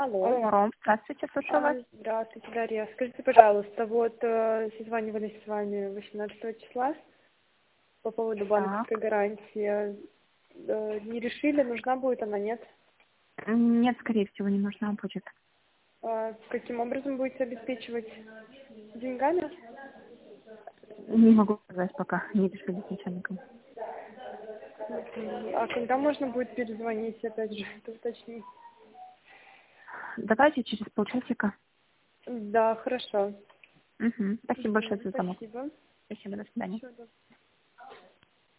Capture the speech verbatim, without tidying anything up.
Алло. Алло, здравствуйте, слушаю вас. А, Здравствуйте, Дарья. Скажите, пожалуйста, вот э, созванивались с вами восемнадцатого числа по поводу банковской Так. гарантии. Э, Не решили, нужна будет она, нет? Нет, скорее всего, не нужна будет. А каким образом будете обеспечивать? Деньгами? Не могу сказать пока, не решили с начальником. Мгм. А когда можно будет перезвонить, опять же, это уточнить? Давайте через полчасика. Да, хорошо. Угу. Спасибо большое Мгм. за звонок. Спасибо. Спасибо, до свидания. Всего доброго.